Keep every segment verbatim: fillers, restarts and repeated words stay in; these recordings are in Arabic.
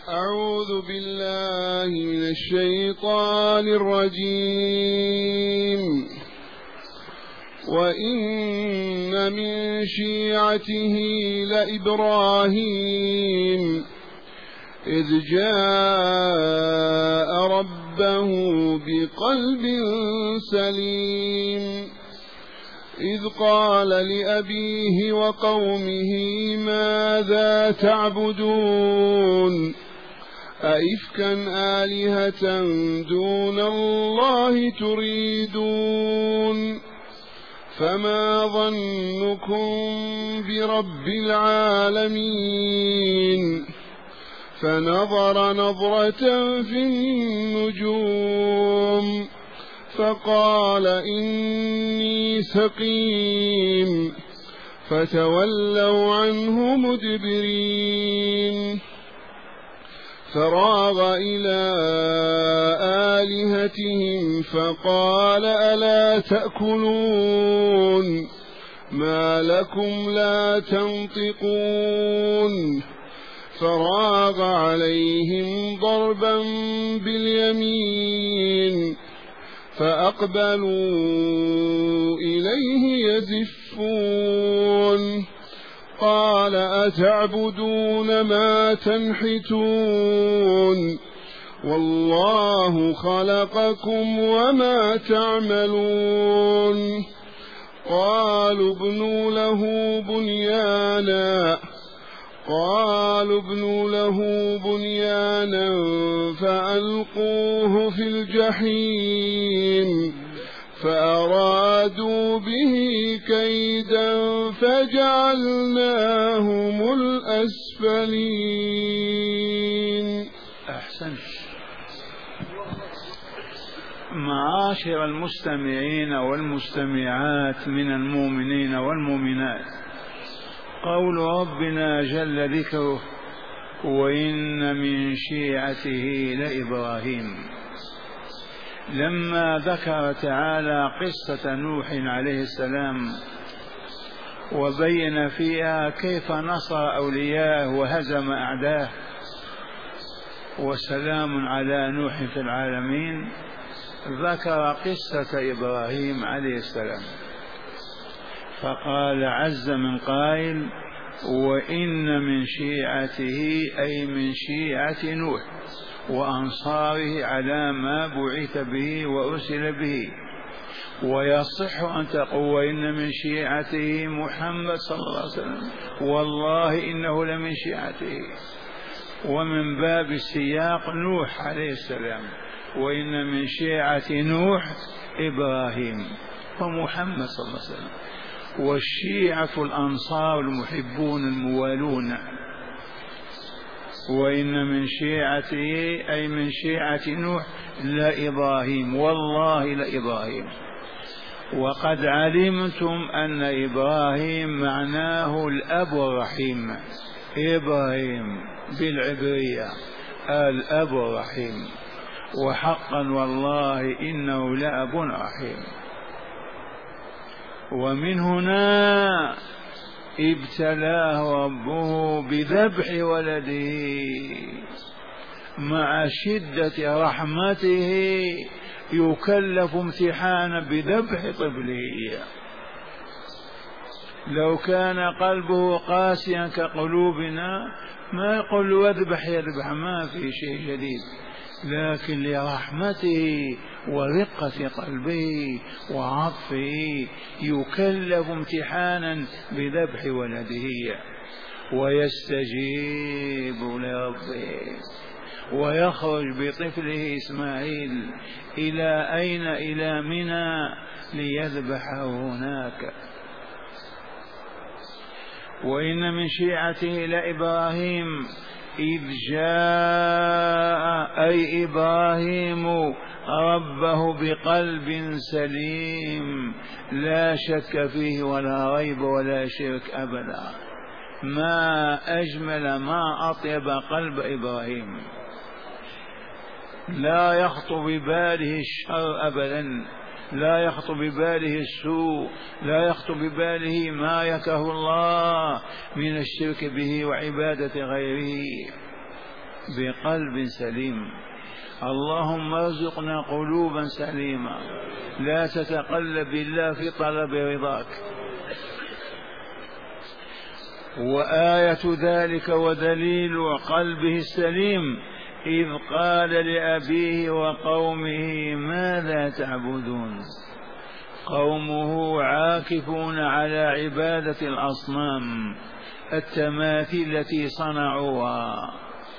أعوذ بالله من الشيطان الرجيم. وإن من شيعته لإبراهيم إذ جاء ربه بقلب سليم إذ قال لأبيه وقومه ماذا تعبدون أئفكا آلهة دون الله تريدون فما ظنكم برب العالمين فنظر نظرة في النجوم فقال إني سقيم فتولوا عنه مدبرين فراغ إلى آلهتهم فقال ألا تأكلون ما لكم لا تنطقون فراغ عليهم ضربا باليمين فأقبلوا إليه يزفون قال أتعبدون ما تنحتون والله خلقكم وما تعملون قالوا ابنوا له بنيانا قالوا ابنوا له بنيانا فألقوه في الجحيم فأرادوا به كيدا فجعلناهم الأسفلين. أحسنت. معاشر المستمعين والمستمعات من المؤمنين والمؤمنات، قول ربنا جل ذكره وإن من شيعته لإبراهيم، لما ذكر تعالى قصة نوح عليه السلام وبين فيها كيف نصر أولياءه وهزم أعداءه وسلام على نوح في العالمين، ذكر قصة إبراهيم عليه السلام فقال عز من قائل وإن من شيعته أي من شيعة نوح وأنصاره على ما بعث به وأرسل به. ويصح أن تقول وإن من شيعته محمد صلى الله عليه وسلم والله إنه لمن شيعته، ومن باب السياق نوح عليه السلام، وإن من شيعة نوح إبراهيم ومحمد صلى الله عليه وسلم. والشيعة الأنصار المحبون الموالون. وإن من شيعته أي من شيعة نوح لإبراهيم والله لإبراهيم. وقد علمتم أن إبراهيم معناه الأب الرحيم، إبراهيم بالعبرية الأب الرحيم، وحقا والله إنه لأب رحيم. ومن هنا ابتلاه ربه بذبح ولده مع شدة رحمته، يكلف امتحانا بذبح طفله. لو كان قلبه قاسيا كقلوبنا ما يقول له اذبح يذبح، ما في شيء جديد، لكن لرحمته ورقة قلبه وعطفه يكلف امتحانا بذبح ولده، ويستجيب لربه ويخرج بطفله إسماعيل إلى أين؟ إلى منى ليذبحه هناك. وإن من شيعته لإبراهيم إذ جاء أي إبراهيم ربه بقلب سليم لا شك فيه ولا ريب ولا شرك أبدا. ما أجمل ما أطيب قلب إبراهيم، لا يخطر بباله الشر أبدا، لا يخطر بباله السوء، لا يخطر بباله ما يكره الله من الشرك به وعبادة غيره. بقلب سليم. اللهم ارزقنا قلوبا سليمة لا تتقلب إلا في طلب رضاك. وآية ذلك ودليل قلبه السليم إذ قال لأبيه وقومه ماذا تعبدون. قومه عاكفون على عبادة الأصنام، التماثيل التي صنعوها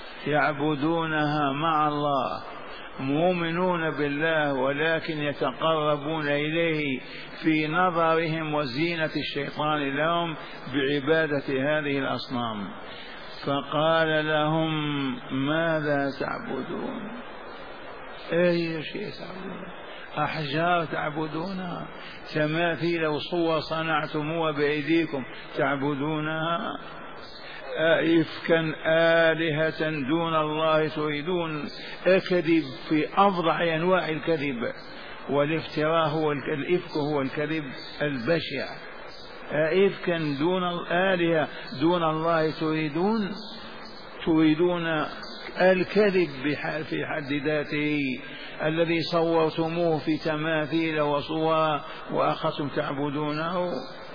يعبدونها مع الله، مؤمنون بالله ولكن يتقربون إليه في نظرهم وزينة الشيطان لهم بعبادة هذه الأصنام. فقال لهم ماذا تعبدون؟ أي شيء تعبدون؟ أحجار تعبدونها، تماثيل وصور صنعتموها بأيديكم تعبدونها، أئفكا آلهة دون الله تريدون. الكذب في أفظع أنواع الكذب، والافتراء هو الإفك هو الكذب البشع. أئفكا دون الآلهة دون الله تريدون، تريدون الكذب في حد ذاته الذي صورتموه في تماثيل وصور وأخذتم تعبدونه.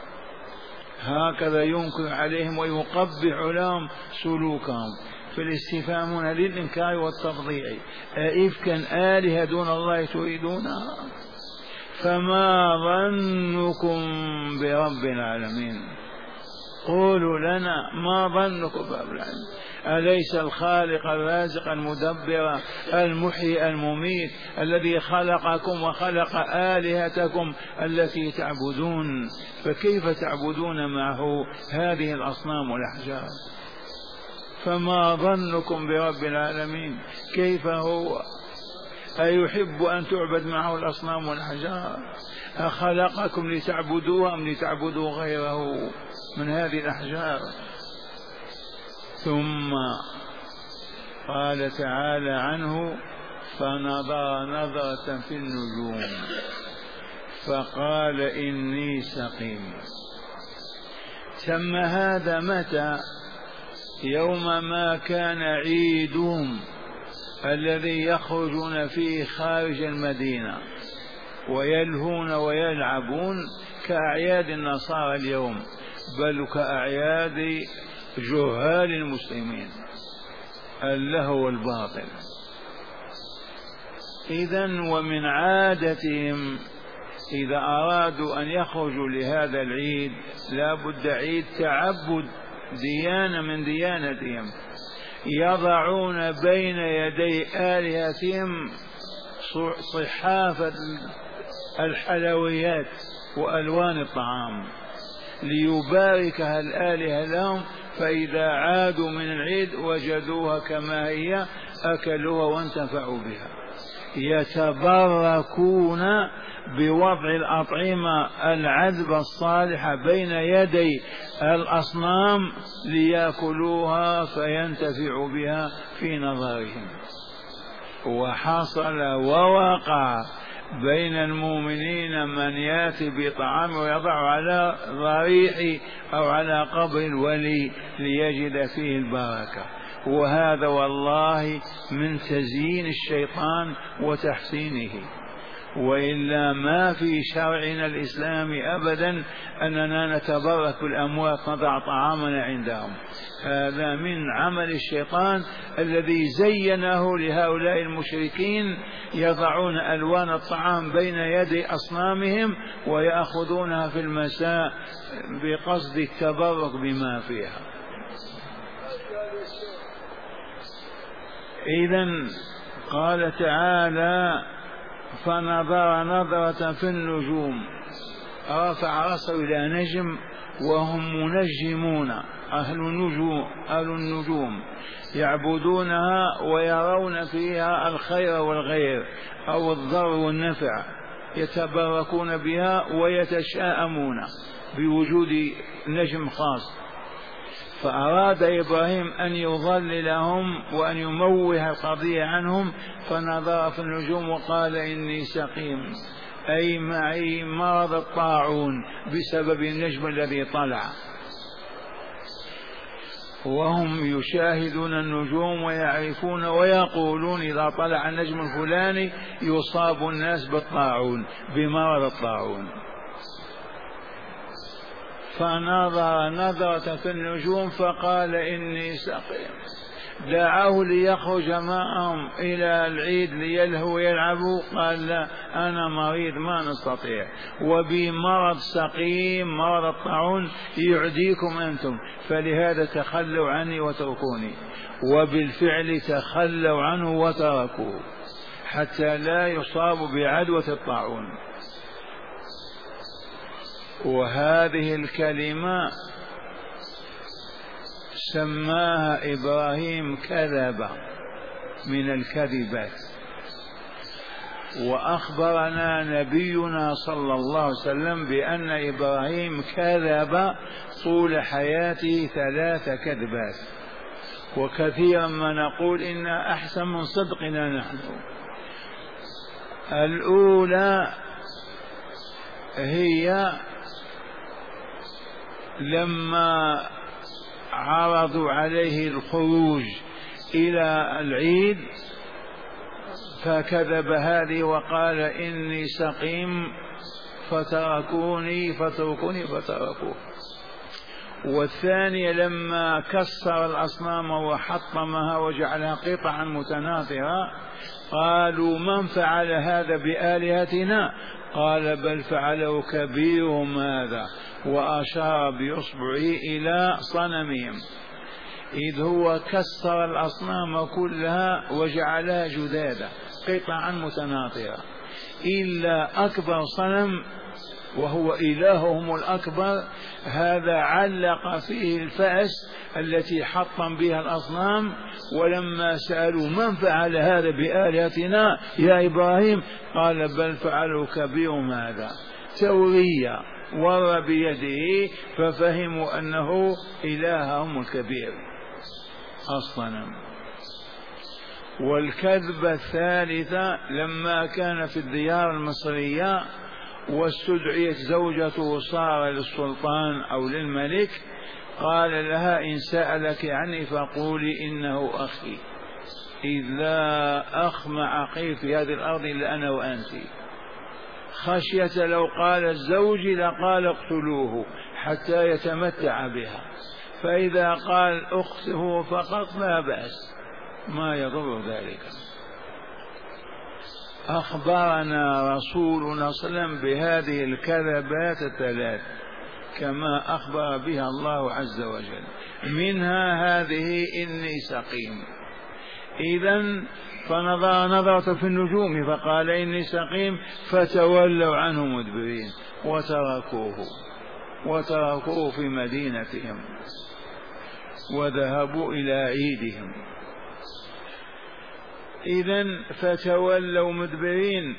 هكذا ينكر عليهم ويقبح لهم سلوكهم. فالاستفهام هنا للإنكار والتفضيع. أئفكا آلهة دون الله تريدونها؟ فما ظنكم برب العالمين؟ قولوا لنا ما ظنكم برب العالمين؟ أليس الخالق الرازق المدبر المحيي المميت الذي خلقكم وخلق آلهتكم التي تعبدون؟ فكيف تعبدون معه هذه الأصنام والأحجار؟ فما ظنكم برب العالمين؟ كيف هو؟ أيحب أن تعبد معه الأصنام والأحجار؟ أخلقكم لتعبدوها أم لتعبدوا غيره من هذه الأحجار؟ ثم قال تعالى عنه فنظر نظرة في النجوم فقال إني سقيم. تم هذا متى؟ يوم ما كان عيدهم الذي يخرجون فيه خارج المدينة ويلهون ويلعبون كأعياد النصارى اليوم، بل كأعياد جهال المسلمين، اللهو والباطل. إذن ومن عادتهم إذا أرادوا أن يخرجوا لهذا العيد لا بد عيد تعبد، ديانة من ديانتهم، يضعون بين يدي آلهتهم صحافة الحلويات وألوان الطعام ليباركها الآلهة لهم، فإذا عادوا من العيد وجدوها كما هي أكلوها وانتفعوا بها. يتبركون بوضع الأطعمة العذبة الصالحة بين يدي الأصنام ليأكلوها فينتفعوا بها في نظرهم. وحصل ووقع بين المؤمنين من ياتي بطعام ويضع على ضريح أو على قبر الولي ليجد فيه البركة، وهذا والله من تزيين الشيطان وتحسينه. وإلا ما في شرعنا الإسلامي أبدا أننا نتبرك بالأموات نضع طعامنا عندهم، هذا من عمل الشيطان الذي زينه لهؤلاء المشركين، يضعون ألوان الطعام بين يدي أصنامهم ويأخذونها في المساء بقصد التبرك بما فيها. إذن قال تعالى فنظر نظرة في النجوم، رفع رأسه إلى نجم وهم منجمون، أهل النجوم أهل النجوم يعبدونها ويرون فيها الخير والغير أو الضر والنفع، يتبركون بها ويتشاءمون بوجود نجم خاص. فأراد إبراهيم أن يضللهم وأن يموه القضية عنهم، فنظر في النجوم وقال إني سقيم، أي معي مرض الطاعون بسبب النجم الذي طلع. وهم يشاهدون النجوم ويعرفون ويقولون إذا طلع النجم الفلاني يصاب الناس بالطاعون، بمرض الطاعون. فنظر نظرة في النجوم فقال إني سقيم. دعاه ليخرج معهم إلى العيد ليلهوا ويلعبوا، قال لا أنا مريض ما نستطيع، وبمرض سقيم مرض الطاعون يعديكم أنتم، فلهذا تخلوا عني وتركوني. وبالفعل تخلوا عنه وتركوه حتى لا يصاب بعدوى الطاعون. وهذه الكلمة سماها إبراهيم كذبة من الكذبات. وأخبرنا نبينا صلى الله عليه وسلم بأن إبراهيم كذب طول حياته ثلاث كذبات، وكثيرا ما نقول إن أحسن من صدقنا نحن. الأولى هي لما عرضوا عليه الخروج إلى العيد فكذب هذه وقال إني سقيم فتركوني فتركوني فتركوه. والثانية لما كسر الأصنام وحطمها وجعلها قطعا متناثرة قالوا من فعل هذا بآلهتنا؟ قال بل فعله كبيرهم هذا، وأشار بإصبعه إلى صنمهم، إذ هو كسر الأصنام كلها وجعلها جدادا قطعا متناثرة إلا أكبر صنم وهو إلههم الأكبر، هذا علق فيه الفأس التي حطم بها الأصنام. ولما سألوا من فعل هذا بآلهتنا يا إبراهيم؟ قال بل فعلوا كبيرهم هذا، تورية ور بيده ففهموا أنه إلههم الكبير أصلا. والكذبة الثالثة لما كان في الديار المصرية واستدعيت زوجته صار للسلطان أو للملك، قال لها إن سألك عني فقولي إنه أخي، إذ لا أخ معقي في هذه الأرض إلا أنا وأنت، خشية لو قال الزوج لقال اقتلوه حتى يتمتع بها، فإذا قال أخته فقط لا بأس ما يضر ذلك. أخبرنا رسولنا صلى الله عليه وسلم بهذه الكذبات الثلاث كما أخبر بها الله عز وجل، منها هذه إني سقيم. إذن فنظر نظرة في النجوم فقال إني سقيم فتولوا عنه مدبرين وتركوه وتركوه في مدينتهم وذهبوا إلى عيدهم. إذن فتولوا مدبرين،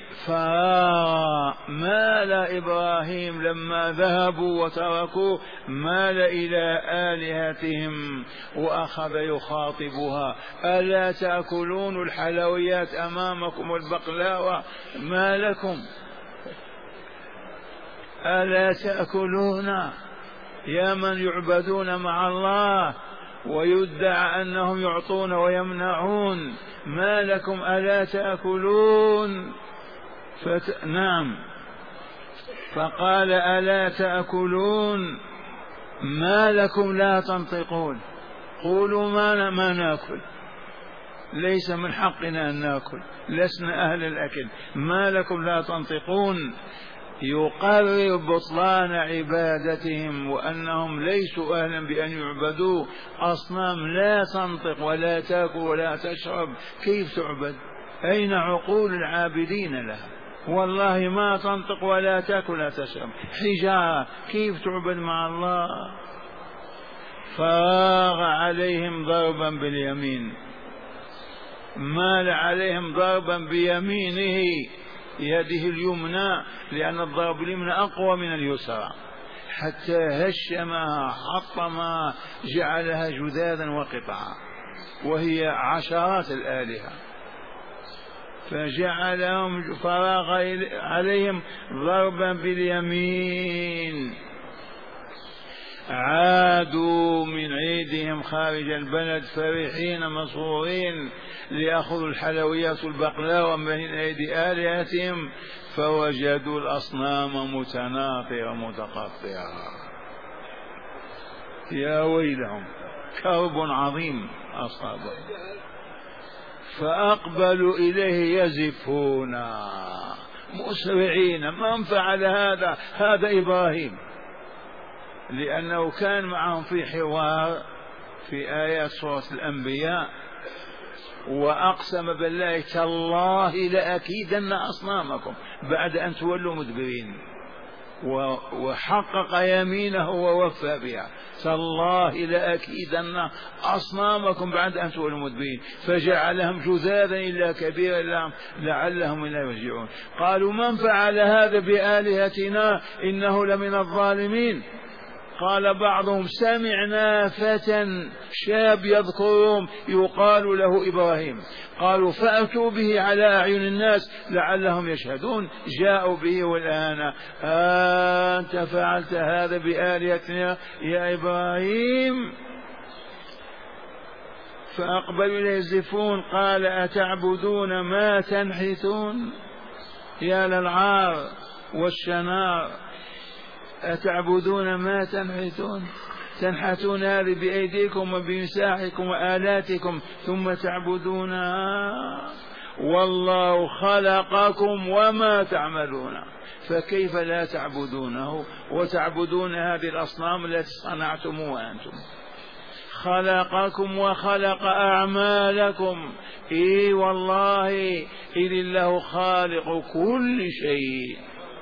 فمال إبراهيم لما ذهبوا وتركوه مال إلى آلهتهم وأخذ يخاطبها ألا تأكلون الحلويات أمامكم البقلاوة ما لكم ألا تأكلون يا من يعبدون مع الله ويدعى أنهم يعطون ويمنعون ما لكم ألا تأكلون؟ فت... نعم فقال ألا تأكلون ما لكم لا تنطقون؟ قولوا ما, ما نأكل، ليس من حقنا أن نأكل، لسنا أهل الأكل، ما لكم لا تنطقون؟ يقرر بطلان عبادتهم وأنهم ليسوا أهلا بأن يعبدوا أصنام لا تنطق ولا تأكل ولا تشرب، كيف تعبد؟ أين عقول العابدين لها؟ والله ما تنطق ولا تأكل ولا تشرب، حجارة، كيف تعبد مع الله؟ فراغ عليهم ضربا باليمين، مال عليهم ضربا بيمينه يده اليمنى لأن الضرب اليمنى أقوى من اليسرى حتى هشمها حطمها جعلها جذاذا وقطعا وهي عشرات الآلهة، فجعلهم فراغ عليهم ضربا باليمين. عادوا من عيدهم خارج البلد فرحين مسرورين ليأخذوا الحلويات والبقلاوة من أيدي آلهتهم، فوجدوا الأصنام متناطرة متقطعة. يا ويلهم، كرب عظيم أصابهم. فأقبلوا إليه يزفون مسرعين. من فعل هذا؟ هذا إبراهيم، لأنه كان معهم في حوار في آيات سورة الأنبياء، وأقسم بالله تالله لأكيدن أصنامكم بعد أن تولوا مدبرين، وحقق يمينه ووفى بها، تالله لأكيدن أصنامكم بعد أن تولوا مدبرين، فجعلهم جذاذا إلا كبيرا لهم لعلهم إلا يرجعون. قالوا من فعل هذا بآلهتنا إنه لمن الظالمين. قال بعضهم سمعنا فتى شاب يذكرهم يقال له إبراهيم. قالوا فأتوا به على أعين الناس لعلهم يشهدون. جاءوا به والآن أنت فعلت هذا بآلهتنا يا إبراهيم؟ فأقبلوا إليه يزفون. قال أتعبدون ما تنحتون؟ يا للعار والشنار، أتعبدون ما تنحتون؟ تنحتون هذه بأيديكم وبمساحكم وآلاتكم ثم تعبدونها، والله خلقكم وما تعملون، فكيف لا تعبدونه وتعبدون هذه الأصنام التي صنعتموها أنتم؟ خلقكم وخلق أعمالكم. إي والله إذ الله خالق كل شيء.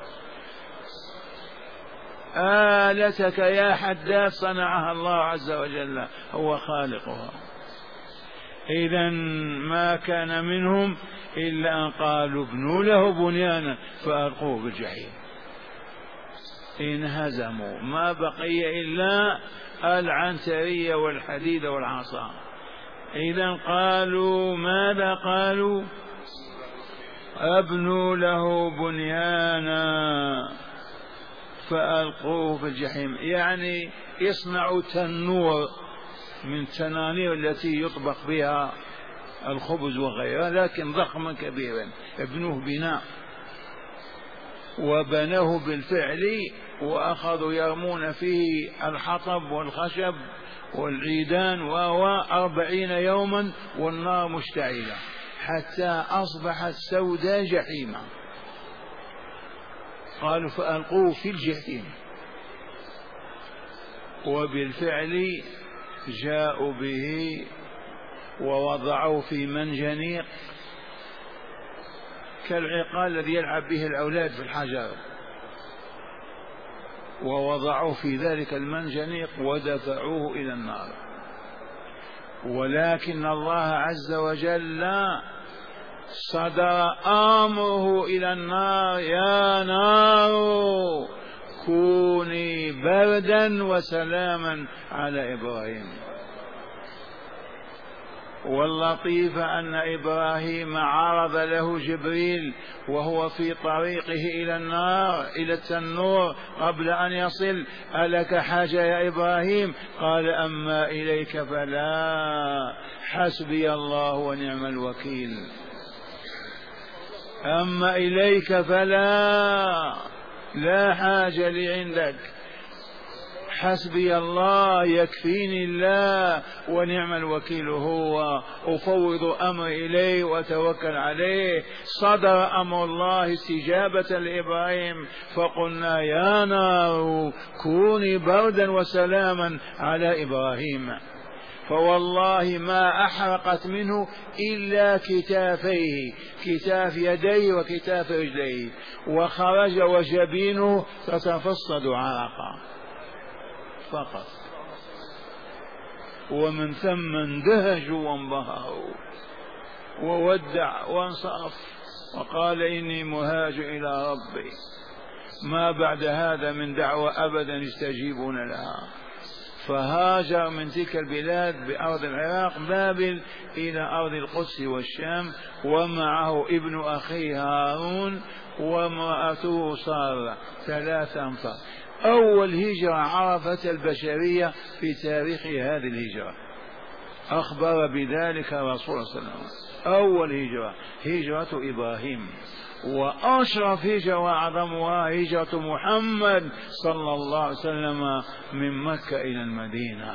آلتك يا حداد صنعها الله عز وجل، هو خالقها. إذا ما كان منهم إلا أن قالوا ابنوا له بنيانا فألقوه بالجحيم. انهزموا، ما بقي إلا العنترية والحديد والعصا. إذا قالوا ماذا قالوا؟ ابنوا له بنيانا فألقوه في الجحيم، يعني يصنعوا تنور من التنانير التي يطبخ بها الخبز وغيرها، لكن ضخما كبيرا، ابنوه بناء. وبنوه بالفعل، وأخذوا يرمون فيه الحطب والخشب والعيدان وهو أربعين يوما والنار مشتعلة حتى أصبحت سوداء جحيما. قالوا فألقوه في الجحيم، وبالفعل جاءوا به ووضعوه في منجنيق كالعقال الذي يلعب به الأولاد في الحجر، ووضعوه في ذلك المنجنيق ودفعوه إلى النار. ولكن الله عز وجل صدر أمره إلى النار: يا نار كوني بردا وسلاما على إبراهيم. واللطيف أن إبراهيم عرض له جبريل وهو في طريقه إلى النار إلى التنور قبل أن يصل: ألك حاجة يا إبراهيم؟ قال: أما إليك فلا، حسبي الله ونعم الوكيل. أما إليك فلا، لا حاجة لي عندك، حسبي الله، يكفيني الله ونعم الوكيل هو، أفوض أمري إليه وأتوكل عليه. صدر أمر الله استجابة لإبراهيم، فقلنا: يا نار كوني بردا وسلاما على إبراهيم. فوالله ما أحرقت منه إلا كتافيه، كتاف يديه وكتاف رجليه، وخرج وجبينه تتفصد عرقا فقط. ومن ثم اندهشوا وانبهروا وودع وانصرف وقال: إني مهاج إلى ربي. ما بعد هذا من دعوة أبدا يستجيبون لها. فهاجر من تلك البلاد بأرض العراق بابل إلى أرض القدس والشام، ومعه ابن أخيه هارون وامرأته سارة، ثلاثة أنفار. أول هجرة عرفت البشرية في تاريخ هذه الهجرة، أخبر بذلك الرسول صلى الله عليه وسلم. أول هجرة هجرة إبراهيم، وأشرف هجرة وأعظمها هجرة محمد صلى الله عليه وسلم من مكة إلى المدينة.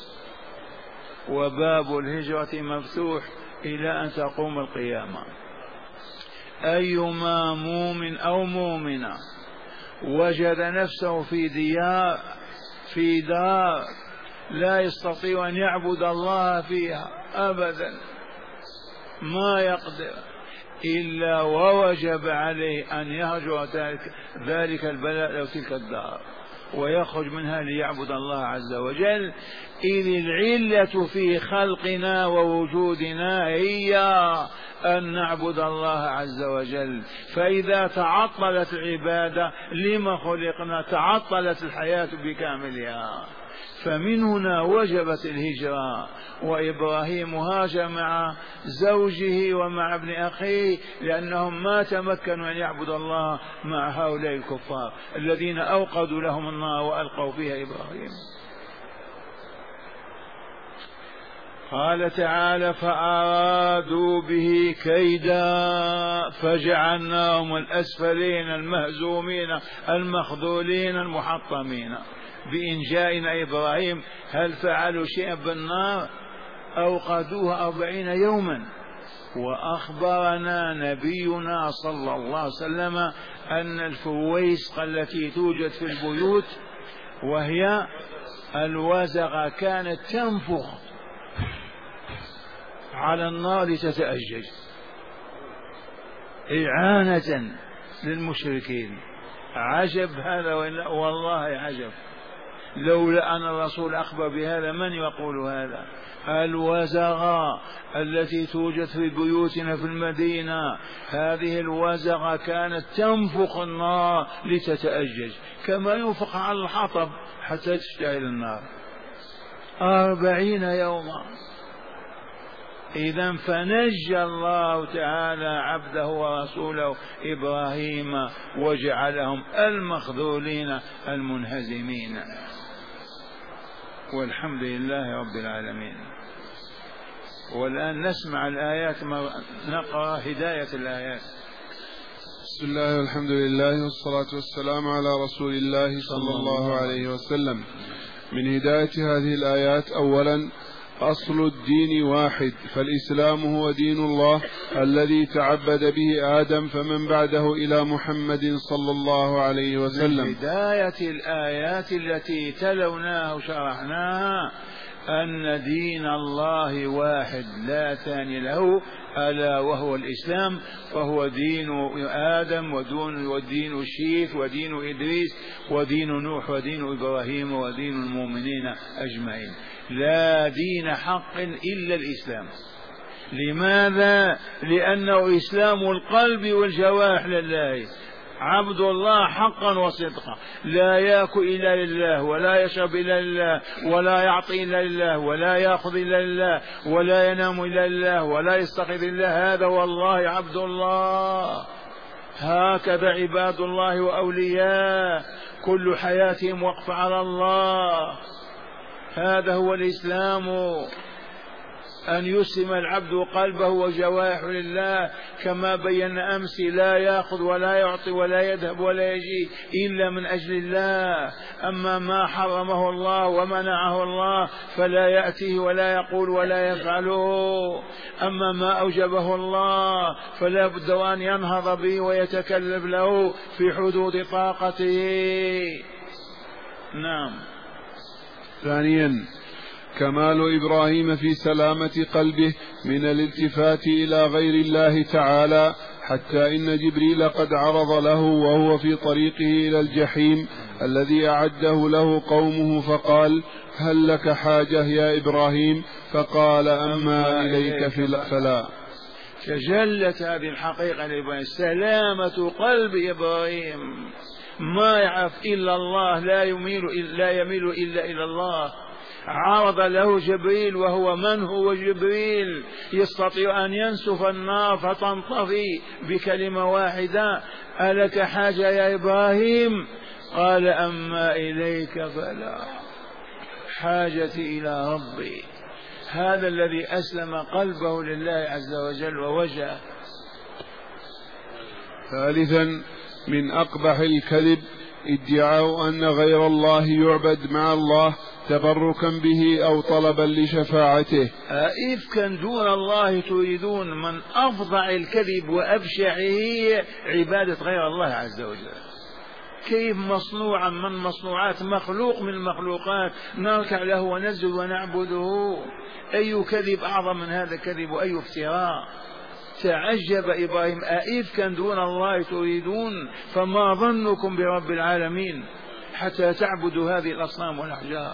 وباب الهجرة مفتوح إلى أن تقوم القيامة. أيما مؤمن أو مؤمنة وجد نفسه في ديار في دار لا يستطيع أن يعبد الله فيها أبدا، ما يقدر إلا ووجب عليه أن يهجر ذلك البلاء أو تلك الدار ويخرج منها ليعبد الله عز وجل. إذ العلة في خلقنا ووجودنا هي أن نعبد الله عز وجل، فإذا تعطلت العبادة لما خلقنا؟ تعطلت الحياة بكاملها. فمن هنا وجبت الهجرة، وإبراهيم هاجر مع زوجه ومع ابن أخيه لأنهم ما تمكنوا أن يعبدوا الله مع هؤلاء الكفار الذين أوقدوا لهم النار وألقوا فيها إبراهيم. قال تعالى: فأرادوا به كيدا فجعلناهم الأسفلين المهزومين المخذولين المحطمين. بإن جاءنا إبراهيم هل فعلوا شيئا بالنار؟ أوقدوها أربعين يوما. وأخبرنا نبينا صلى الله عليه وسلم أن الفويسق التي توجد في البيوت وهي الوزغة كانت تنفخ على النار لتتأجج إعانة للمشركين. عجب هذا، والله عجب. لولا أن الرسول أخبر بهذا من يقول هذا؟ الوزغة التي توجد في بيوتنا في المدينة، هذه الوزغة كانت تنفخ النار لتتأجج كما ينفخ على الحطب حتى تشتعل النار أربعين يوما. إذا فنجى الله تعالى عبده ورسوله إبراهيم وجعلهم المخذولين المنهزمين، والحمد لله رب العالمين. والآن نسمع الآيات، نقرأ هداية الآيات. بسم الله والحمد لله والصلاة والسلام على رسول الله صلى الله عليه وسلم. من هداية هذه الآيات: أولا، أصل الدين واحد، فالإسلام هو دين الله الذي تعبد به آدم فمن بعده إلى محمد صلى الله عليه وسلم. من هداية الآيات التي تلوناها وشرحناها أن دين الله واحد لا ثاني له، ألا وهو الإسلام، فهو دين آدم ودين ودين شيث ودين إدريس ودين نوح ودين إبراهيم ودين المؤمنين أجمعين. لا دين حق إلا الإسلام. لماذا؟ لأنه إسلام القلب والجوارح لله، عبد الله حقا وصدقا، لا يأكل إلا لله ولا يشرب إلا لله ولا يعطي إلا لله ولا يأخذ إلا لله ولا ينام إلا لله ولا يستيقظ إلا هذا، والله عبد الله. هكذا عباد الله وأولياء كل حياتهم وقف على الله. هذا هو الإسلام، أن يسلم العبد قلبه وجوارحه لله كما بينا أمس. لا يأخذ ولا يعطي ولا يذهب ولا يجي إلا من أجل الله. أما ما حرمه الله ومنعه الله فلا يأتيه ولا يقول ولا يفعله. أما ما أوجبه الله فلا بد أن ينهض به ويتكلف له في حدود طاقته. نعم. ثانيا، كمال إبراهيم في سلامة قلبه من الالتفات إلى غير الله تعالى، حتى إن جبريل قد عرض له وهو في طريقه إلى الجحيم الذي أعده له قومه فقال: هل لك حاجة يا إبراهيم؟ فقال: أما إليك فلا. تجلت هذه الحقيقة لإبراهيم، سلامة قلب إبراهيم، ما يعرف إلا الله، لا يميل لا يميل إلا إلى الله. عرض له جبريل، وهو من هو جبريل؟ يستطيع أن ينسف النار فتنطفي بكلمة واحدة: ألك حاجة يا إبراهيم؟ قال أما إليك فلا، حاجتي إلى ربي. هذا الذي أسلم قلبه لله عز وجل ووجهه. ثالثا من أقبح الكذب ادعاء أن غير الله يعبد مع الله تبركا به أو طلبا لشفاعته. إفكا دون الله تريدون، من أفظع الكذب وأبشعه عبادة غير الله عز وجل. كيف مصنوعا من مصنوعات، مخلوق من المخلوقات نركع له ونسجد ونعبده؟ أي كذب أعظم من هذا الكذب وأي افتراء. تعجب إبراهيم، أئفكا دون الله تريدون فما ظنكم برب العالمين حتى تعبدوا هذه الأصنام والأحجار.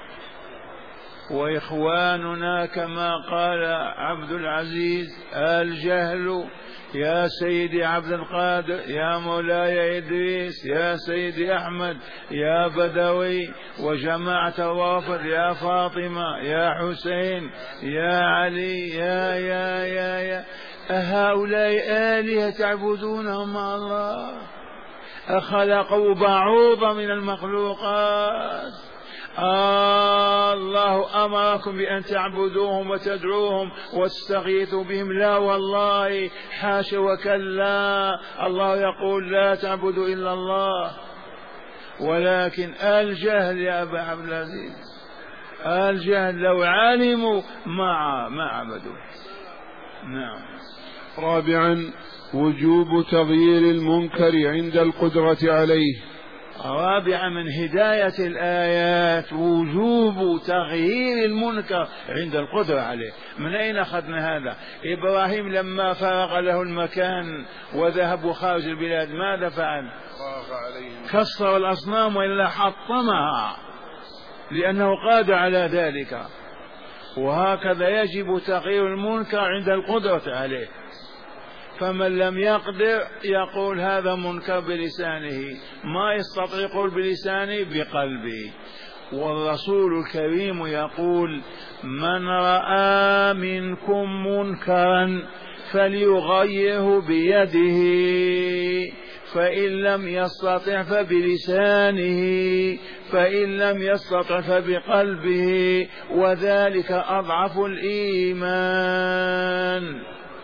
وإخواننا كما قال عبد العزيز الجهل يا سيدي عبد القادر، يا مولاي إدريس، يا سيدي أحمد، يا بدوي، وجماعة الوافد، يا فاطمة، يا حسين، يا علي، يا يا يا يا أهؤلاء آلهة تعبدونهم مع الله؟ أخلقوا بعوضة من المخلوقات؟ آه الله أمركم بأن تعبدوهم وتدعوهم وتستغيثوا بهم؟ لا والله، حاش وكلا. الله يقول لا تعبدوا إلا الله. ولكن الجهل يا أبا عبد العزيز، الجهل لو علموا ما ما عبدوا. نعم. رابعا وجوب تغيير المنكر عند القدرة عليه. رابعا من هداية الآيات وجوب تغيير المنكر عند القدرة عليه. من أين أخذنا هذا؟ إبراهيم لما فرغ له المكان وذهبوا خارج البلاد ماذا فعل؟ كسر الأصنام وإلا حطمها، لأنه قادر على ذلك. وهكذا يجب تغيير المنكر عند القدرة عليه. فمن لم يقدر يقول هذا منكر بلسانه، ما يستطيع يقول بلسانه بقلبه. والرسول الكريم يقول من رأى منكم منكرا فليغيره بيده، فإن لم يستطع فبلسانه، فإن لم يستطع فبقلبه، وذلك أضعف الإيمان.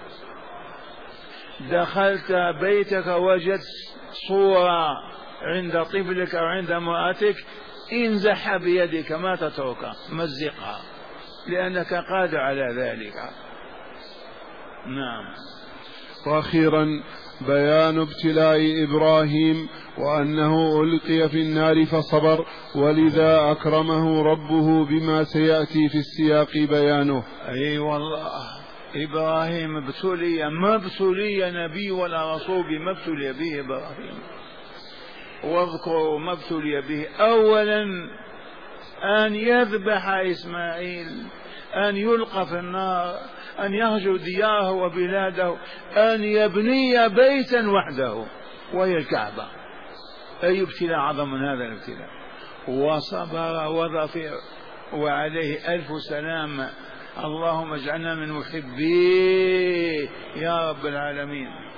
دخلت بيتك وجدت صورة عند طفلك أو عند امرأتك، انزح بيدك ما تتركها، مزقها، لأنك قادر على ذلك. نعم. وأخيرا بيان ابتلاء إبراهيم وأنه ألقي في النار فصبر، ولذا أكرمه ربه بما سيأتي في السياق بيانه. أي والله إبراهيم ابتلي، ما ابتلي نبي ولا رسول بما ابتلي به إبراهيم. واذكروا ما ابتلي به، أولا أن يذبح إسماعيل، أن يلقى في النار، أن يهجر دياره وبلاده، أن يبني بيتا وحده وهي الكعبة. أي ابتلاء أعظم من هذا الابتلاء؟ وصبر وظفر وعليه ألف سلام. اللهم اجعلنا من محبيه يا رب العالمين.